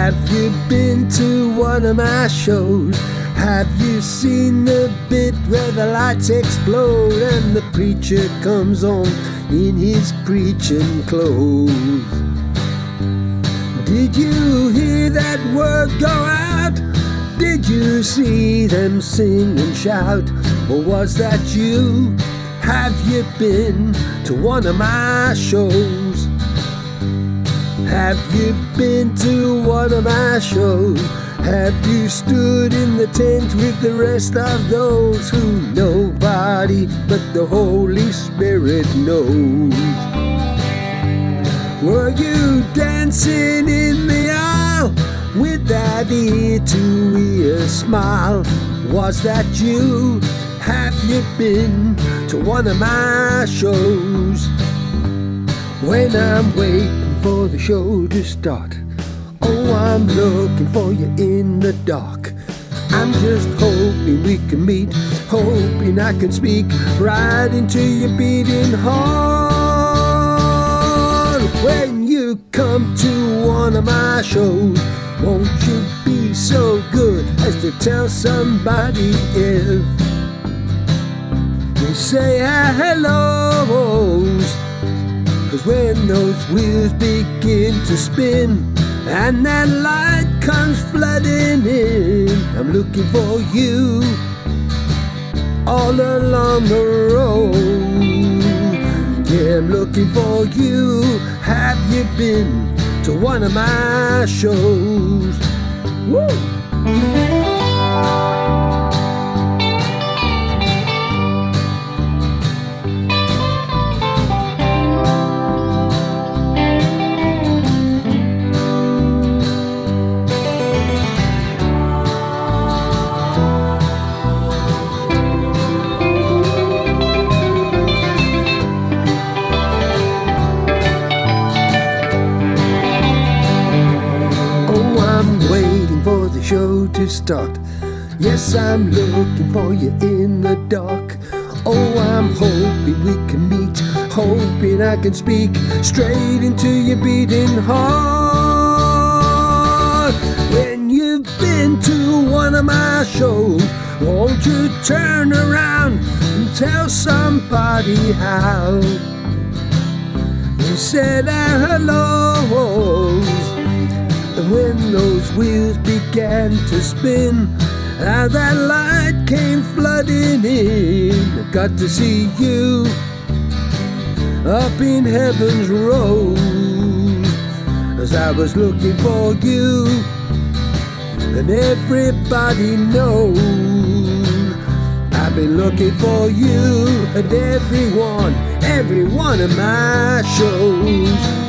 Have you been to one of my shows? Have you seen the bit where the lights explode and the preacher comes on in his preaching clothes? Did you hear that word go out? Did you see them sing and shout? Or was that you? Have you been to one of my shows? Have you been to one of my shows? Have you stood in the tent with the rest of those who nobody but the Holy Spirit knows? Were you dancing in the aisle with that ear-to-ear smile? Was that you? Have you been to one of my shows? When I'm waiting for the show to start, oh, I'm looking for you in the dark. I'm just hoping we can meet, hoping I can speak right into your beating heart. When you come to one of my shows, won't you be so good as to tell somebody else? We say hellos, 'cause when those wheels begin to spin and that light comes flooding in, I'm looking for you all along the road. Yeah, I'm looking for you. Have you been to one of my shows? Woo! For the show to start. Yes, I'm looking for you in the dark. Oh, I'm hoping we can meet, hoping I can speak straight into your beating heart. When you've been to one of my shows, won't you turn around and tell somebody how? You said hellos, and when those wheels began to spin, and that light came flooding in, I got to see you up in heaven's road. As I was looking for you, and everybody knows I've been looking for you at every one of my shows.